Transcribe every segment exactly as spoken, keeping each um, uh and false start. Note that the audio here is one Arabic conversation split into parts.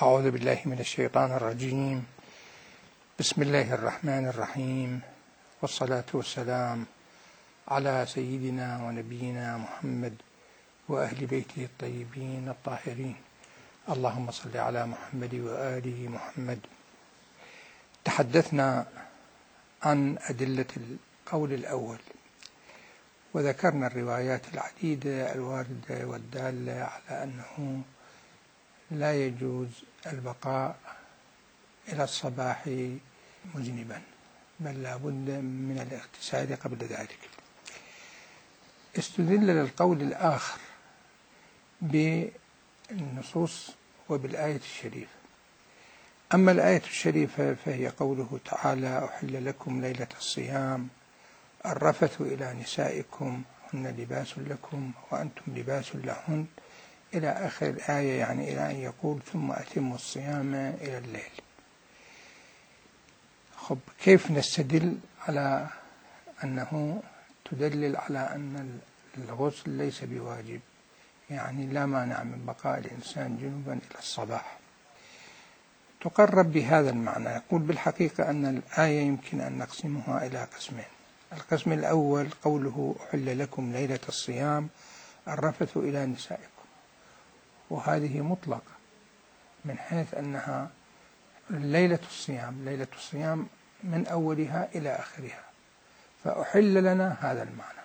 أعوذ بالله من الشيطان الرجيم. بسم الله الرحمن الرحيم، والصلاة والسلام على سيدنا ونبينا محمد وأهل بيته الطيبين الطاهرين. اللهم صل على محمد وآل محمد. تحدثنا عن أدلة القول الأول، وذكرنا الروايات العديدة الواردة والدالة على أنه لا يجوز البقاء إلى الصباح مذنبا، بل لا بد من الاغتسال قبل ذلك. استدل للقول الآخر بالنصوص وبالآية الشريفة. أما الآية الشريفة فهي قوله تعالى: أحل لكم ليلة الصيام الرفث إلى نسائكم هن لباس لكم وأنتم لباس لهن، إلى آخر الآية، يعني إلى أن يقول: ثم أتموا الصيام إلى الليل. خب، كيف نستدل على أنه تدلل على أن الغسل ليس بواجب، يعني لا مانع من بقاء الإنسان جنوبا إلى الصباح؟ تقرب بهذا المعنى. يقول: بالحقيقة أن الآية يمكن أن نقسمها إلى قسمين. القسم الأول قوله: أحل لكم ليلة الصيام الرفث إلى نسائكم، وهذه مطلقة من حيث أنها ليلة الصيام، ليلة الصيام من أولها إلى آخرها، فأحل لنا هذا المعنى.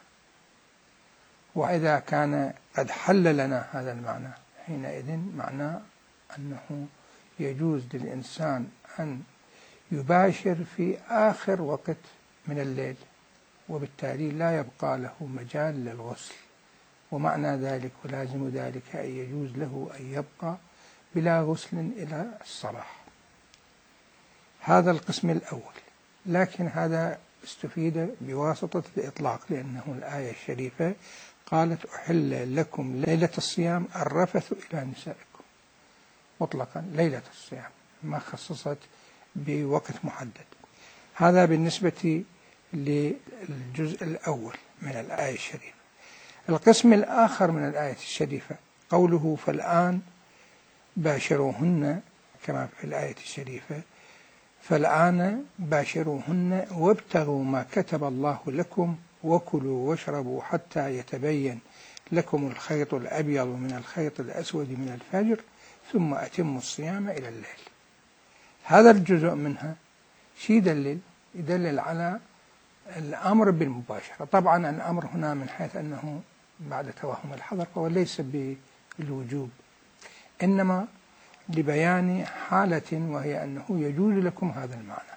وإذا كان قد حل لنا هذا المعنى، حينئذ معناه أنه يجوز للإنسان أن يباشر في آخر وقت من الليل، وبالتالي لا يبقى له مجال للغسل. ومعنى ذلك ولازم ذلك أن يجوز له أن يبقى بلا غسل إلى الصباح. هذا القسم الأول، لكن هذا استفيد بواسطة الإطلاق، لأنه الآية الشريفة قالت: أحل لكم ليلة الصيام الرفث إلى نسائكم، مطلقا ليلة الصيام، ما خصصت بوقت محدد. هذا بالنسبة للجزء الأول من الآية الشريفة. القسم الآخر من الآية الشريفة قوله: فالآن باشروهن، كما في الآية الشريفة: فالآن باشروهن وابتغوا ما كتب الله لكم وكلوا واشربوا حتى يتبين لكم الخيط الأبيض من الخيط الأسود من الفجر ثم أتموا الصيام إلى الليل. هذا الجزء منها شيء يدلل يدلل على الأمر بالمباشرة. طبعا الأمر هنا من حيث أنه بعد توهم الحظر، فهو ليس بالوجوب، إنما لبيان حالة، وهي أنه يجوز لكم هذا المعنى.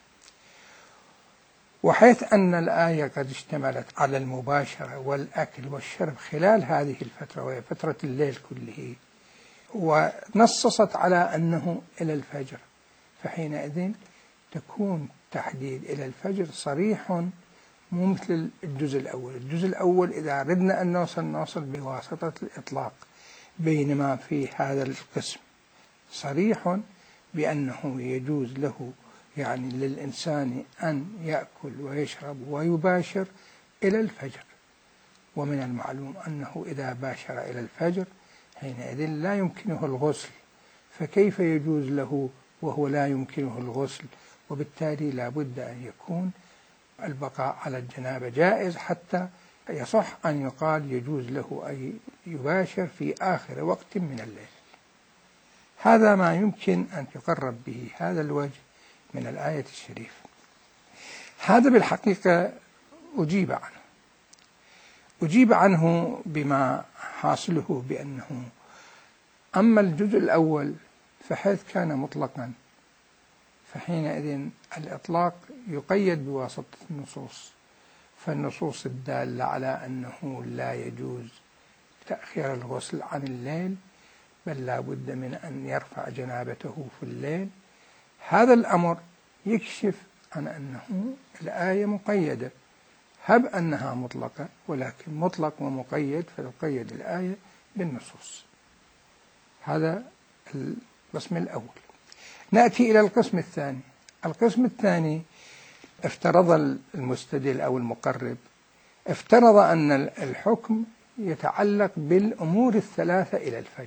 وحيث أن الآية قد اشتملت على المباشرة والأكل والشرب خلال هذه الفترة، وهي فترة الليل كله، ونصصت على أنه إلى الفجر، فحينئذ تكون تحديد إلى الفجر صريح، مو مثل الجزء الأول. الجزء الأول إذا أردنا أن نوصل نوصل بواسطة الإطلاق، بينما في هذا القسم صريح بأنه يجوز له، يعني للإنسان، أن يأكل ويشرب ويباشر إلى الفجر. ومن المعلوم أنه إذا باشر إلى الفجر حينئذ لا يمكنه الغسل، فكيف يجوز له وهو لا يمكنه الغسل؟ وبالتالي لا بد أن يكون البقاء على الجنابة جائز، حتى يصح أن يقال يجوز له أن يباشر في آخر وقت من الليل. هذا ما يمكن أن يقرب به هذا الوجه من الآية الشريفة. هذا بالحقيقة أجيب عنه أجيب عنه بما حاصله بأنه أما الجزء الأول فحيث كان مطلقا، فحينئذ الإطلاق يقيد بواسطة النصوص، فالنصوص الدالة على أنه لا يجوز تأخير الغسل عن الليل، بل لا بد من أن يرفع جنابته في الليل. هذا الأمر يكشف عن أنه الآية مقيدة، هب أنها مطلقة، ولكن مطلق ومقيد، فتقيد الآية بالنصوص. هذا القسم الأول. نأتي إلى القسم الثاني. القسم الثاني افترض المستدل أو المقرب افترض أن الحكم يتعلق بالأمور الثلاثة إلى الفجر،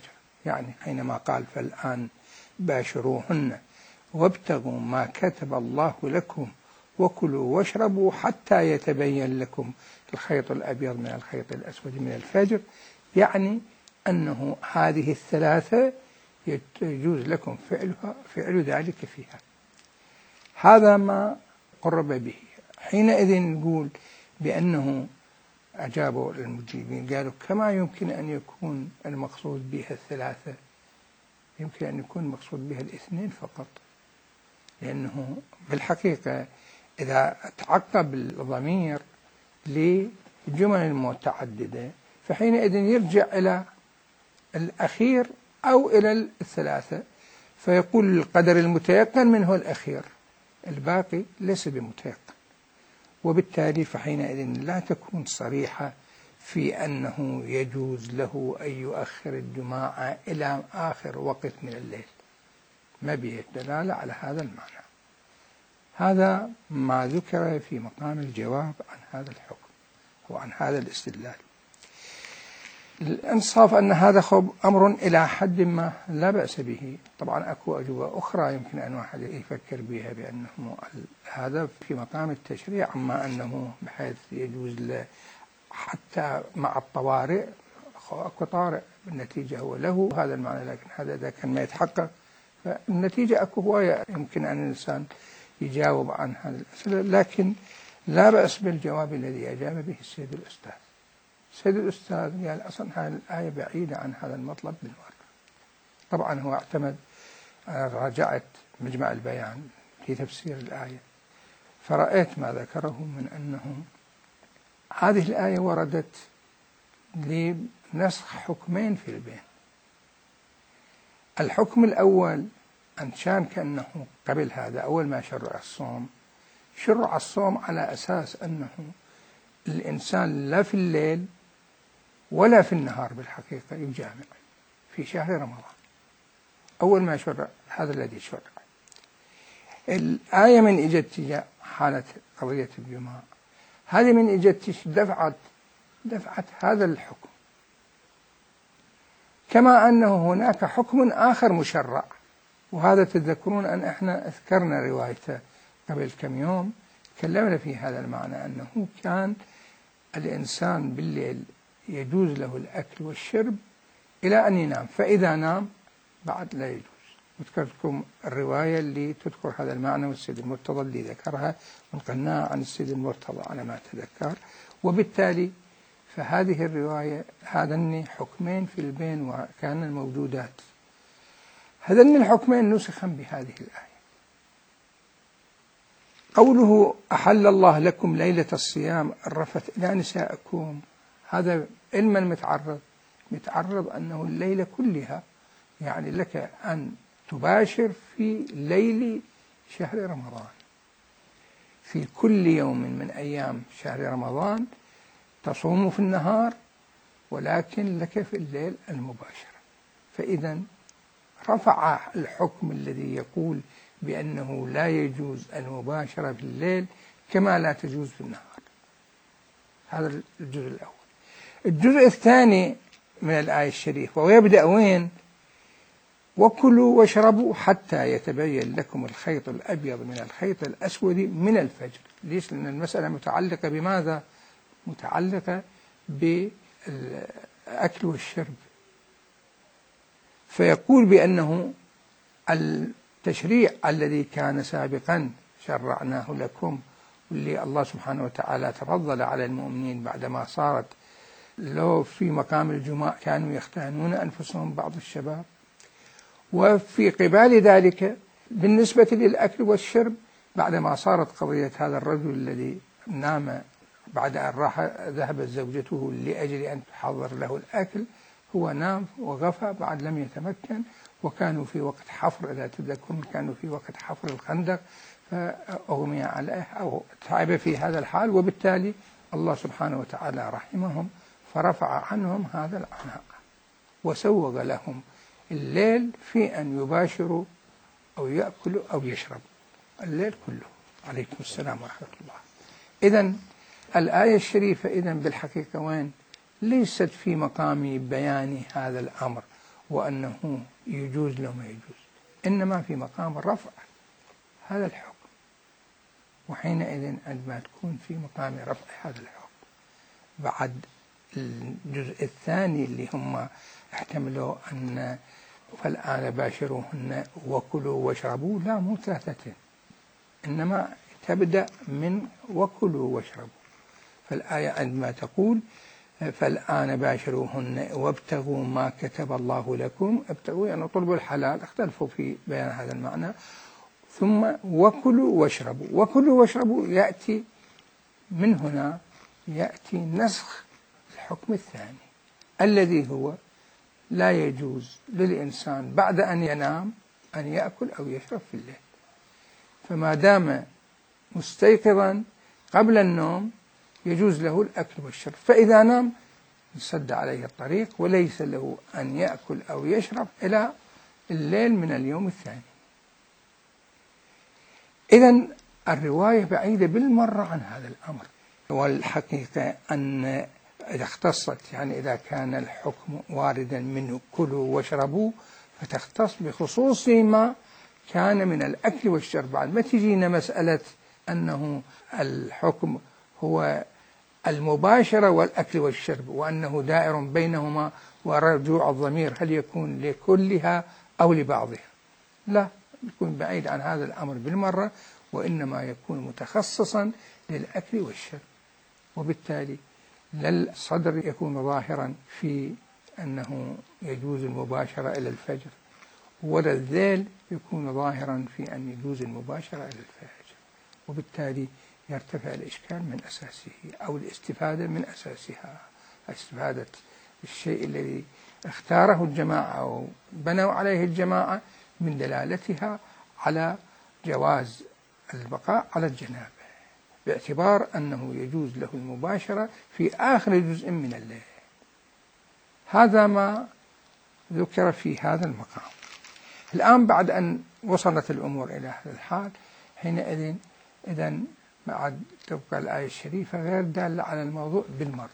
يعني حينما قال فالآن باشروهن وابتغوا ما كتب الله لكم وكلوا واشربوا حتى يتبين لكم الخيط الأبيض من الخيط الأسود من الفجر، يعني أنه هذه الثلاثة يجوز لكم فعلها فعل ذلك فيها. هذا ما قرب به. حينئذ نقول بأنه أجابوا المجيبين قالوا كما يمكن أن يكون المقصود بها الثلاثة، يمكن أن يكون المقصود بها الاثنين فقط، لأنه بالحقيقة إذا تعقب الضمير لجمل متعددة فحينئذ يرجع إلى الأخير أو إلى الثلاثة، فيقول القدر المتيقن منه الأخير، الباقي ليس بمتيقن، وبالتالي فحينئذ لا تكون صريحة في أنه يجوز له أن يؤخر الجماعة إلى آخر وقت من الليل، ما به دلالة على هذا المعنى. هذا ما ذكر في مقام الجواب عن هذا الحكم وعن هذا الاستدلال. الإنصاف أن هذا خب أمر إلى حد ما لا بأس به. طبعا أكو أجوبة أخرى يمكن أن واحد يفكر بها بأنه هذا في مقام التشريع، أما أنه بحيث يجوز له حتى مع الطوارئ، أكو طارئ بالنتيجة هو له هذا المعنى، لكن هذا إذا كان ما يتحقق فالنتيجة أكو هواية يمكن أن الإنسان يجاوب عن هذه الأسئلة، لكن لا بأس بالجواب الذي أجاب به السيد الأستاذ. السيد الأستاذ قال أصلا هذه الآية بعيدة عن هذا المطلب بالمرة. طبعا هو اعتمد، راجعت مجمع البيان في تفسير الآية فرأيت ما ذكره من أنه هذه الآية وردت لنسخ حكمين في البين. الحكم الأول أن كان كأنه قبل هذا أول ما شرع الصوم، شرع الصوم على أساس أنه الإنسان لا في الليل ولا في النهار بالحقيقة يجامع في شهر رمضان، أول ما شرع هذا الذي شرع. الآية من إجت حالة قضية الجماع، هذه من إجت دفعت دفعت هذا الحكم، كما أنه هناك حكم آخر مشرع، وهذا تذكرون أن احنا اذكرنا روايته قبل كم يوم تكلمنا في هذا المعنى، أنه كان الإنسان بالليل يجوز له الأكل والشرب إلى أن ينام، فإذا نام بعد لا يجوز. أذكركم الرواية اللي تذكر هذا المعنى والسيد المرتضى اللي ذكرها ونقلناها عن السيد المرتضى على ما تذكر، وبالتالي فهذه الرواية هذين حكمين في البين وكان الموجودات، هذين الحكمين نسخا بهذه الآية. قوله أحل الله لكم ليلة الصيام الرفث إلى نسائكم، هذا علما متعرض متعرض أنه الليلة كلها، يعني لك أن تباشر في ليل شهر رمضان، في كل يوم من أيام شهر رمضان تصوم في النهار، ولكن لك في الليل المباشرة. فإذا رفع الحكم الذي يقول بأنه لا يجوز المباشرة في الليل كما لا تجوز في النهار. هذا الجزء الأول. الجزء الثاني من الآية الشريفة ويبدأ وين؟ وكلوا واشربوا حتى يتبين لكم الخيط الأبيض من الخيط الأسود من الفجر. ليش؟ لأن المسألة متعلقة بماذا؟ متعلقة بالأكل والشرب. فيقول بأنه التشريع الذي كان سابقا شرعناه لكم، واللي الله سبحانه وتعالى تفضل على المؤمنين بعدما صارت لو في مقام الجماع كانوا يختانون أنفسهم بعض الشباب، وفي قبال ذلك بالنسبة للأكل والشرب بعدما صارت قضية هذا الرجل الذي نام بعد أن راح ذهبت زوجته لأجل أن تحضر له الأكل، هو نام وغفى بعد لم يتمكن، وكانوا في وقت حفر، إذا تذكرون كانوا في وقت حفر الخندق فأغمي عليه أو تعب في هذا الحال، وبالتالي الله سبحانه وتعالى رحمهم فرفع عنهم هذا العناء وسوغ لهم الليل في أن يباشروا أو يأكلوا أو يشربوا الليل كله. عليكم السلام ورحمة الله. إذن الآية الشريفة إذن بالحقيقة وين؟ ليست في مقام بيان هذا الأمر وأنه يجوز لو ما يجوز، إنما في مقام الرفع هذا الحكم. وحينئذ عندما تكون في مقام رفع هذا الحكم بعد الجزء الثاني اللي هم احتملوا أن فالآن باشروهن وكلوا واشربوا، لا مو ثلاثة، إنما تبدأ من وكلوا واشربوا. فالآية عندما تقول فالآن باشروهن وابتغوا ما كتب الله لكم، ابتغوا يعني طلبوا الحلال، اختلفوا في بيان هذا المعنى. ثم وكلوا واشربوا، وكلوا واشربوا يأتي من هنا، يأتي نسخ الحكم الثاني الذي هو لا يجوز للإنسان بعد أن ينام أن يأكل أو يشرب في الليل. فما دام مستيقظا قبل النوم يجوز له الأكل والشرب، فإذا نام انسد عليه الطريق وليس له أن يأكل أو يشرب إلى الليل من اليوم الثاني. إذن الرواية بعيدة بالمرة عن هذا الأمر. والحقيقة أن إذا اختصت، يعني إذا كان الحكم واردا من كلوا واشربوا، فتختص بخصوص ما كان من الأكل والشرب. بعد ما تجينا مسألة أنه الحكم هو المباشرة والأكل والشرب وأنه دائر بينهما، ورجوع الضمير هل يكون لكلها أو لبعضها؟ لا، يكون بعيد عن هذا الأمر بالمرة، وإنما يكون متخصصا للأكل والشرب. وبالتالي لا الصدر يكون ظاهرا في أنه يجوز المباشرة إلى الفجر، ولا الذيل يكون ظاهرا في أن يجوز المباشرة إلى الفجر، وبالتالي يرتفع الإشكال من أساسه، أو الاستفادة من أساسها، استفادة الشيء الذي اختاره الجماعة أو بنوا عليه الجماعة من دلالتها على جواز البقاء على الجنابة، باعتبار أنه يجوز له المباشرة في آخر جزء من الليل. هذا ما ذكر في هذا المقام. الآن بعد أن وصلت الأمور إلى هذا الحال، حينئذ إذن بعد تبقى الآية الشريفة غير دالة على الموضوع بالمرة.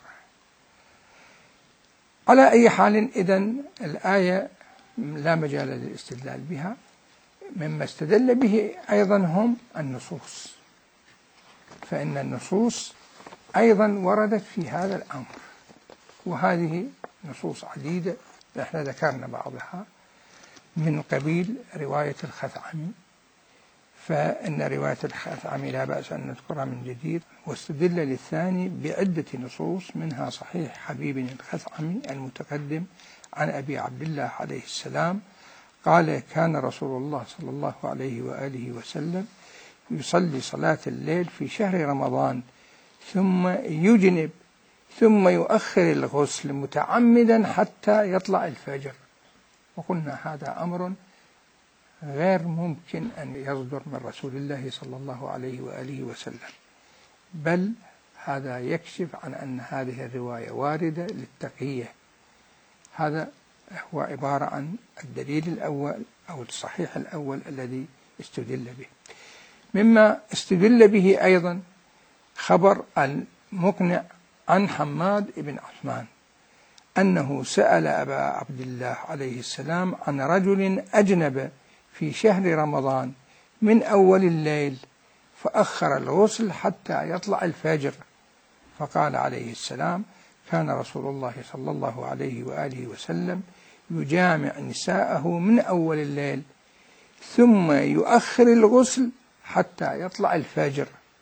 على أي حال إذن الآية لا مجال للاستدلال بها. مما استدل به أيضا هم النصوص، فإن النصوص أيضا وردت في هذا الأمر، وهذه نصوص عديدة احنا ذكرنا بعضها من قبيل رواية الخثعمي. فإن رواية الخثعمي لا بأس أن نذكرها من جديد. واستدل للثاني بعدة نصوص، منها صحيح حبيب الخثعمي المتقدم عن أبي عبد الله عليه السلام قال: كان رسول الله صلى الله عليه وآله وسلم يصلي صلاة الليل في شهر رمضان ثم يجنب ثم يؤخر الغسل متعمدا حتى يطلع الفجر. وقلنا هذا أمر غير ممكن أن يصدر من رسول الله صلى الله عليه وآله وسلم، بل هذا يكشف عن أن هذه الرواية واردة للتقية. هذا هو عبارة عن الدليل الأول أو الصحيح الأول الذي استدل به. مما استدل به أيضا خبر المقنع عن حماد بن عثمان أنه سأل أبا عبد الله عليه السلام عن رجل أجنب في شهر رمضان من أول الليل فأخر الغسل حتى يطلع الفجر، فقال عليه السلام: كان رسول الله صلى الله عليه وآله وسلم يجامع نساءه من أول الليل ثم يؤخر الغسل حتى يطلع الفجر،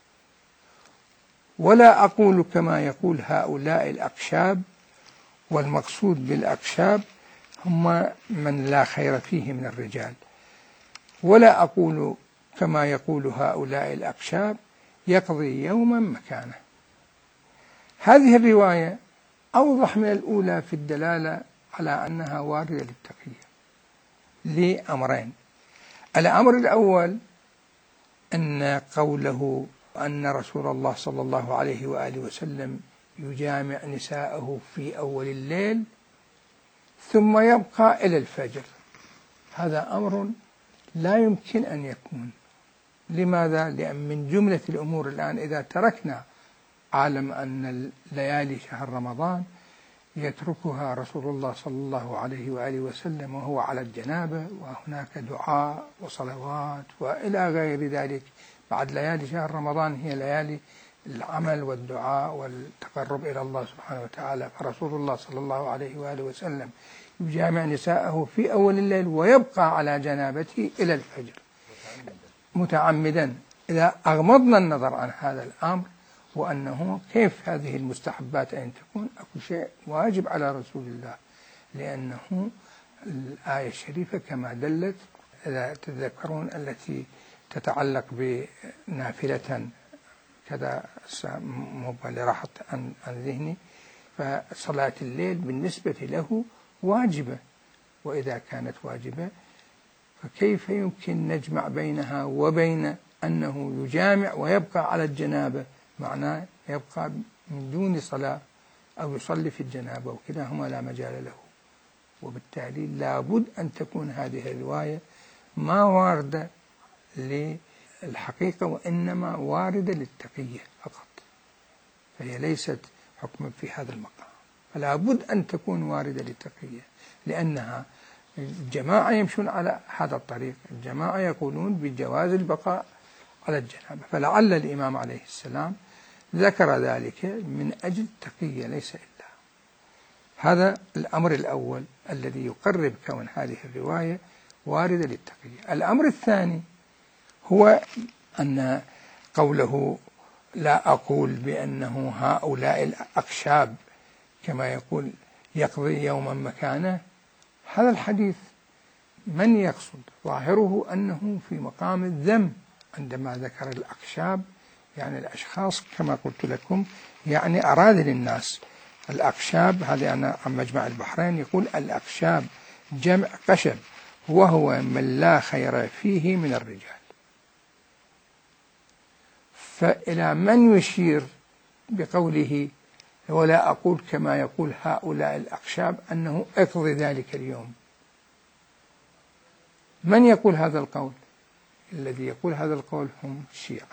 ولا أقول كما يقول هؤلاء الأقشاب، والمقصود بالأقشاب هم من لا خير فيه من الرجال، ولا أقول كما يقول هؤلاء الأقشاب يقضي يوما مكانه. هذه الرواية أوضح من الأولى في الدلالة على أنها واردة للتقية لأمرين. الأمر الأول أن قوله أن رسول الله صلى الله عليه وآله وسلم يجامع نساءه في أول الليل ثم يبقى إلى الفجر، هذا أمر لا يمكن أن يكون. لماذا؟ لأن من جملة الأمور الآن إذا تركنا عالم أن الليالي شهر رمضان يتركها رسول الله صلى الله عليه وآله وسلم وهو على الجنابة، وهناك دعاء وصلوات وإلى غير ذلك. بعد ليالي شهر رمضان هي ليالي العمل والدعاء والتقرب إلى الله سبحانه وتعالى، فرسول الله صلى الله عليه وآله وسلم يجامع نساءه في أول الليل ويبقى على جنابته إلى الفجر متعمدا. إذا أغمضنا النظر عن هذا الأمر وأنه كيف هذه المستحبات أن تكون أكو شيء واجب على رسول الله، لأنه الآية الشريفة كما دلت، إذا تذكرون، التي تتعلق بنافلة كذا مبالغة راحت عن ذهني، فصلاة الليل بالنسبة له واجبة، وإذا كانت واجبة فكيف يمكن نجمع بينها وبين أنه يجامع ويبقى على الجنابة؟ معناه يبقى من دون صلاة أو يصلي في الجنابة، وكلاهما لا مجال له. وبالتالي لابد أن تكون هذه الرواية ما واردة للحقيقة، وإنما واردة للتقية فقط، فهي ليست حكما في هذا المقام. فلا بد أن تكون واردة للتقية، لأنها الجماعة يمشون على هذا الطريق، الجماعة يقولون بجواز البقاء على الجنابة، فلعل الإمام عليه السلام ذكر ذلك من أجل التقية ليس إلا. هذا الأمر الأول الذي يقرب كون هذه الرواية واردة للتقية. الأمر الثاني هو أن قوله لا أقول بأنه هؤلاء الأقشاب كما يقول يقضي يوما مكانه، هذا الحديث من يقصد؟ ظاهره أنه في مقام الذم عندما ذكر الأقشاب، يعني الأشخاص كما قلت لكم، يعني أراد للناس. الأقشاب هذا أنا عن مجمع البحرين يقول الأقشاب جمع قشب، وهو من لا خير فيه من الرجال. فإلى من يشير بقوله ولا أقول كما يقول هؤلاء الأقشاب أنه اقضي ذلك اليوم؟ من يقول هذا القول؟ الذي يقول هذا القول هم الشيعة.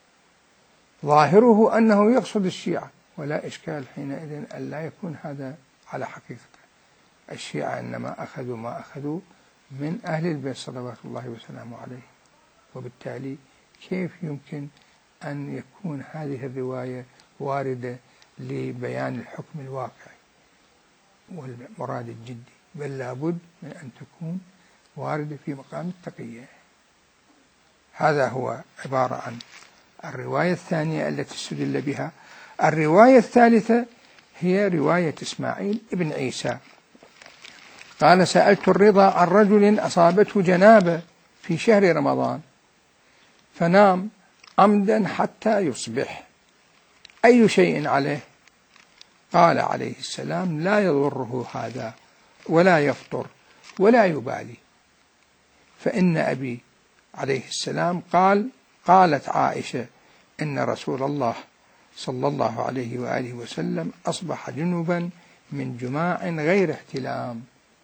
ظاهره أنه يقصد الشيعة، ولا إشكال حينئذ أن لا يكون هذا على حقيقته. الشيعة إنما أخذوا ما أخذوا من أهل البيت صلوات الله وسلامه عليه، وبالتالي كيف يمكن أن يكون هذه الرواية واردة لبيان الحكم الواقعي والمراد الجدي؟ بل لابد من أن تكون واردة في مقام التقية. هذا هو عبارة عن الرواية الثانية التي استدل بها. الرواية الثالثة هي رواية إسماعيل ابن عيسى قال سألت الرضا عن رجل أصابته جنابة في شهر رمضان فنام عمدا حتى يصبح، أي شيء عليه؟ قال عليه السلام لا يضره هذا ولا يفطر ولا يبالي. فإن أبي عليه السلام قال قالت عائشة إن رسول الله صلى الله عليه وآله وسلم أصبح جنبا من جماع غير احتلام.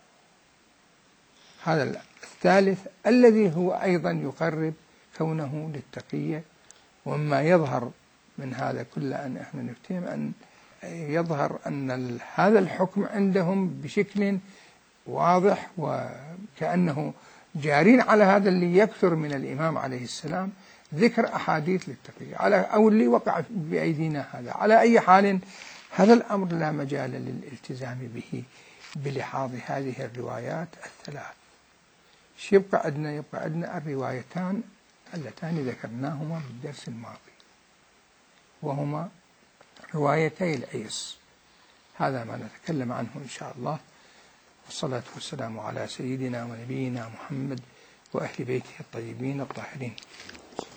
هذا الثالث الذي هو أيضا يقرب كونه للتقية. وما يظهر من هذا كل أن احنا نفتهم أن يظهر أن هذا الحكم عندهم بشكل واضح، وكأنه جارين على هذا اللي يكثر من الإمام عليه السلام ذكر أحاديث للتقية على أو اللي وقع بأيدينا هذا. على أي حال هذا الأمر لا مجال للالتزام به بلحاظ هذه الروايات الثلاث. شو يبقى عندنا؟ يبقى عندنا الروايتان اللتان ذكرناهما بالدرس الماضي، وهما روايتي العيس. هذا ما نتكلم عنه إن شاء الله، والصلاة والسلام على سيدنا ونبينا محمد وأهل بيته الطيبين الطاهرين.